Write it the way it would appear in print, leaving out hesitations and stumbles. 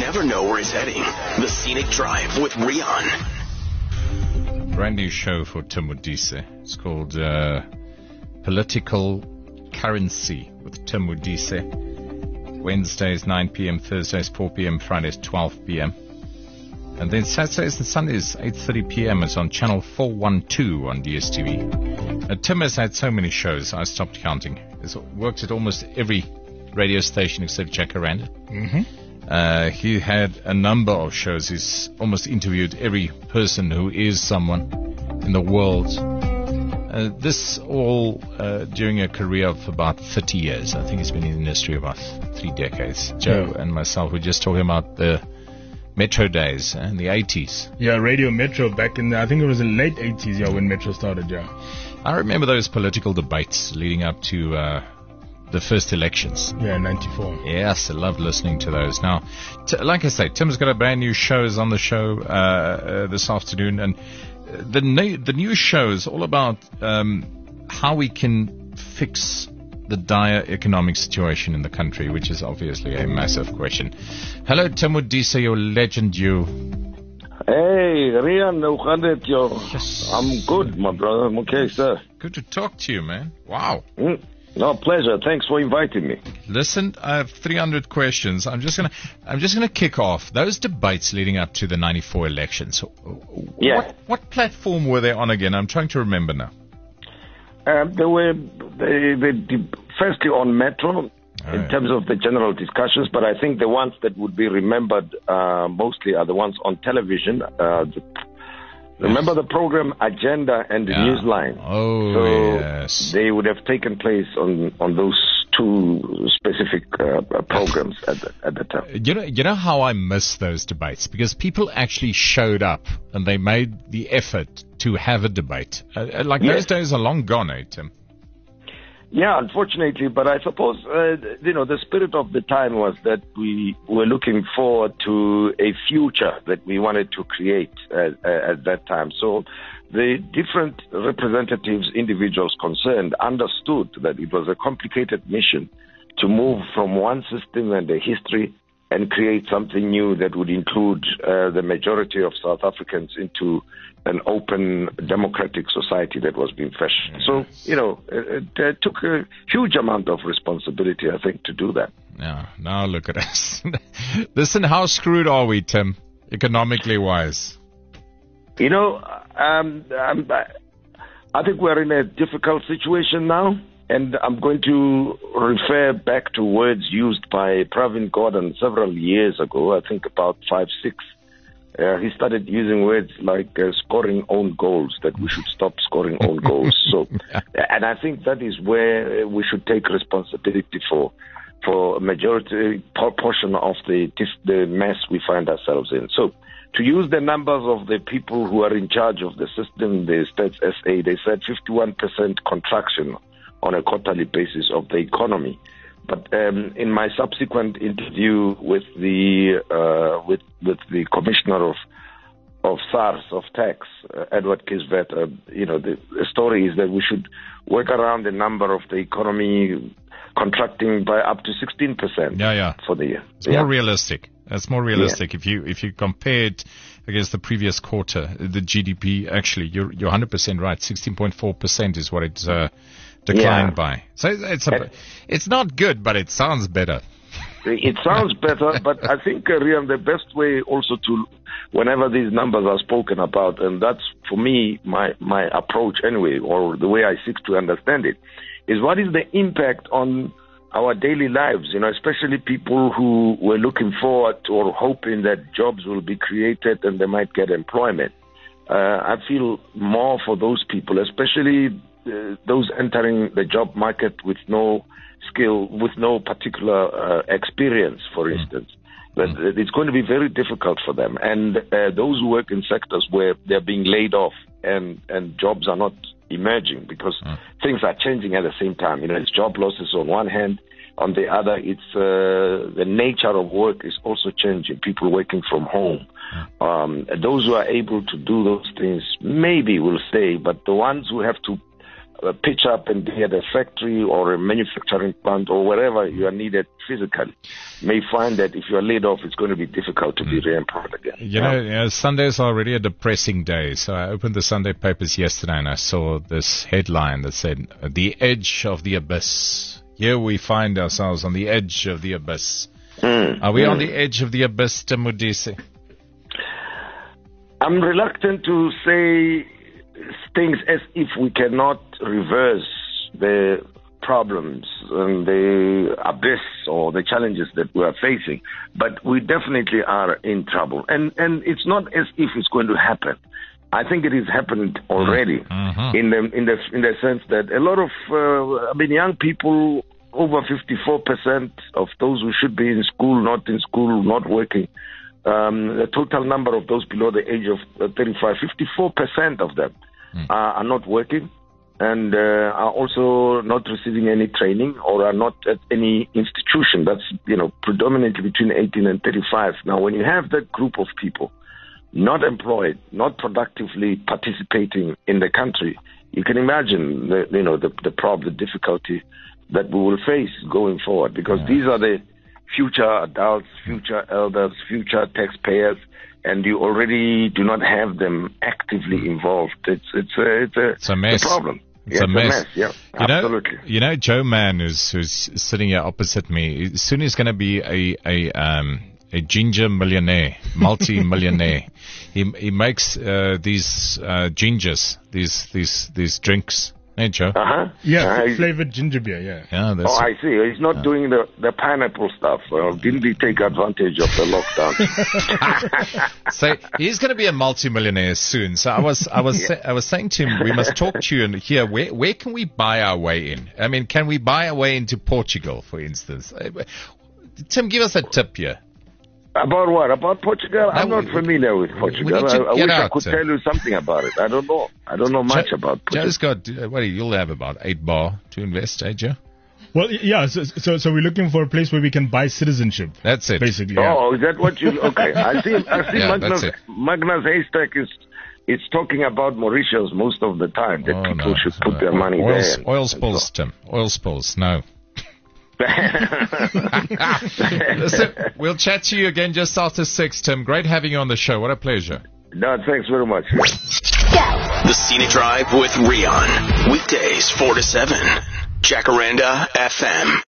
never know where he's heading. The Scenic Drive with Rian. Brand new show for Tim Modise. It's called Political Currency with Tim Modise. Wednesdays 9 p.m., Thursdays 4 p.m., Fridays 12 p.m. And then Saturdays and Sundays 8:30 p.m. It's on channel 412 on DSTV. Tim has had so many shows, I stopped counting. He's worked at almost every radio station except Jacaranda. He had a number of shows. He's almost interviewed every person who is someone in the world. This all during a career of about 30 years. I think he's been in the industry about 3 decades. Joe and myself were just talking about the Metro days in the 80s. Yeah, Radio Metro back in, I think it was the late 80s, when Metro started, I remember those political debates leading up to the first elections. Yeah, 94. Yes, I loved listening to those. Now, like I say, Tim's got a brand new shows on the show this afternoon, and the new show is all about how we can fix the dire economic situation in the country, which is obviously a massive question. Hello, Tim Modise, your legend, you. Hey, Rian, I'm good, my brother. I'm okay, sir. Good to talk to you, man. Wow. No, pleasure. Thanks for inviting me. Listen, I have 300 questions. I'm just gonna kick off those debates leading up to the 94 elections. Yeah. What platform were they on again? I'm trying to remember now. They were firstly on Metro in terms of the general discussions, but I think the ones that would be remembered mostly are the ones on television. Remember the program Agenda and the Newsline? Oh, so yes. They would have taken place on those two specific programs at the time. You know how I miss those debates? Because people actually showed up and they made the effort to have a debate. Those days are long gone, Tim? Yeah, unfortunately, but I suppose, the spirit of the time was that we were looking forward to a future that we wanted to create at that time. So the different representatives, individuals concerned, understood that it was a complicated mission to move from one system and a history and create something new that would include the majority of South Africans into an open democratic society that was being fashioned. So, it took a huge amount of responsibility, I think, to do that. Yeah, now look at us. Listen, how screwed are we, Tim, economically wise? I think we're in a difficult situation now. And I'm going to refer back to words used by Pravin Gordhan several years ago, I think about 5, 6. He started using words like scoring own goals, that we should stop scoring own goals. So, and I think that is where we should take responsibility for a majority portion of the mess we find ourselves in. So, to use the numbers of the people who are in charge of the system, the Stats SA, they said 51% contraction on a quarterly basis of the economy. But in my subsequent interview with the commissioner of SARS, of tax, Edward Kisvet, the story is that we should work around the number of the economy contracting by up to 16% for the year. It's more realistic. That's more realistic. If you compare it against the previous quarter, the GDP, actually, you're 100% right. 16.4% is what it's declined by. So it's not good, but it sounds better. It sounds better, but I think, Rian, the best way also to, whenever these numbers are spoken about, and that's, for me, my approach anyway, or the way I seek to understand it, is what is the impact on our daily lives, especially people who were looking forward to or hoping that jobs will be created and they might get employment. I feel more for those people, especially those entering the job market with no skill, with no particular experience, for instance. But it's going to be very difficult for them. And those who work in sectors where they're being laid off and jobs are not emerging because things are changing at the same time. It's job losses on one hand. On the other, it's the nature of work is also changing. People working from home. Those who are able to do those things maybe will stay, but the ones who have to pitch up and be at a factory or a manufacturing plant or wherever you are needed physically, may find that if you are laid off, it's going to be difficult to be re-employed again. You know, Sunday's already a depressing day. So I opened the Sunday papers yesterday and I saw this headline that said, "The edge of the abyss." Here we find ourselves on the edge of the abyss. Are we on the edge of the abyss, Tim Modise? I'm reluctant to say things as if we cannot reverse the problems and the abyss or the challenges that we are facing, but we definitely are in trouble. And it's not as if it's going to happen. I think it has happened already in the sense that a lot of young people, over 54% of those who should be in school, not in school, not working. The total number of those below the age of 35, 54% of them are not working and are also not receiving any training or are not at any institution. That's, predominantly between 18 and 35. Now, when you have that group of people not employed, not productively participating in the country, you can imagine the problem, the difficulty that we will face going forward, because these are the future adults, future elders, future taxpayers, and you already do not have them actively involved. It's a mess. Problem. It's a mess. Yeah, absolutely. You know, Joe Mann, who's sitting here opposite me, soon he's going to be a ginger millionaire, multi-millionaire. He makes these gingers, these drinks. Hey, Joe. Yeah, flavored ginger beer, yeah. I see. He's not doing the pineapple stuff. Didn't he take advantage of the lockdown? So he's going to be a multi-millionaire soon. So I was saying to him, we must talk to you and hear where can we buy our way in? I mean, can we buy our way into Portugal, for instance? Tim, give us a tip here. About what? About Portugal? I'm not familiar with Portugal. I wish I could tell you something about it. I don't know. I don't know much about Portugal. Joe's got, you'll have about 8 bar to invest, Joe? Well, yeah, so we're looking for a place where we can buy citizenship. That's it. Basically. Oh, is that what you... Okay. I see Magnus Haystack is talking about Mauritius most of the time, that people should put their money there. Oil spills, Tim. Oil spills. No. Listen, we'll chat to you again just after 6, Tim. Great having you on the show. What a pleasure. No, thanks very much. The Scenic Drive with Rian. Weekdays 4 to 7. Jacaranda FM.